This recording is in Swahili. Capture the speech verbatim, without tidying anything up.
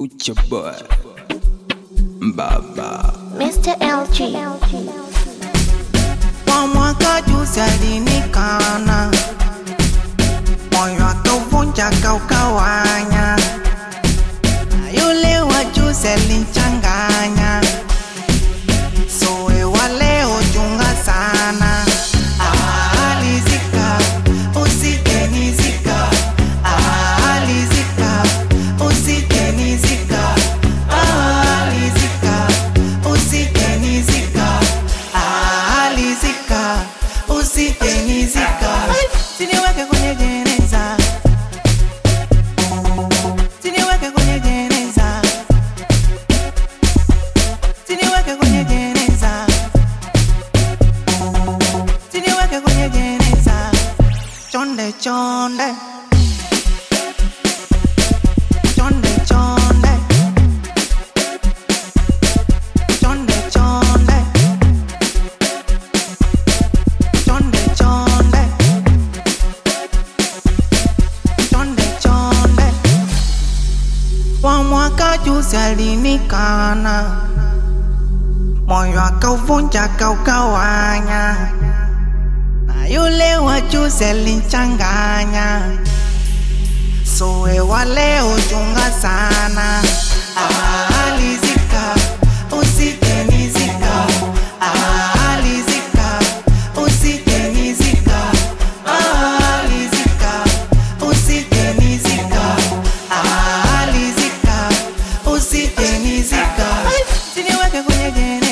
Ucha boy Baba Mister L G. Kwa mwaka juzi alinikana, moyo akauvunja kaukawanya, yule wa juzi alinchanganya, soe wa leo chunga sana. Alizika usikenizika, alizika usikenizika, alizika usikenizika, alizika usikenizika. Siniweke kwenye jeneza, siniweke kwenye jeneza, siniweke kwenye jeneza, siniweke kwenye jeneza. Chonde chonde, chonde chonde, chonde chonde, chonde chonde, chonde chonde. Kwa mwaka juzi alinikana, moyo akauvunja kaukawanya, na yule wa juzi alinchanganya, soe wa leo chunga sana. Alizika usikenizika, alizika usikenizika, alizika usikenizika, alizika usikenizika. Siniweke kwenye jeneza,